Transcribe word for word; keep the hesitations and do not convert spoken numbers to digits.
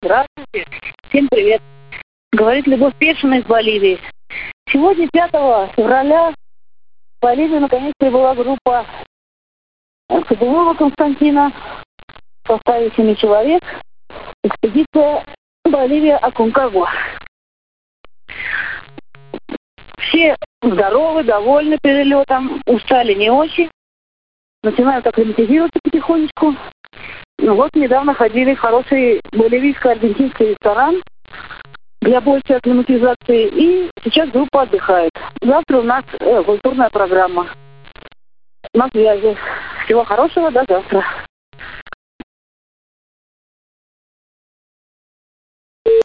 Здравствуйте. Всем привет. Говорит Любовь Першина из Боливии. Сегодня, пятого февраля, в Боливии наконец прибыла группа Кадылова Константина в составе семи человек. Экспедиция Боливия-Аконкагуа. Все здоровы, довольны перелетом, устали не очень. Начинают акклиматизироваться потихонечку. Ну вот, недавно ходили в хороший боливийско-аргентинский ресторан для большей акклиматизации. И сейчас группа отдыхает. Завтра у нас э, культурная программа. На связи. Всего хорошего, до завтра.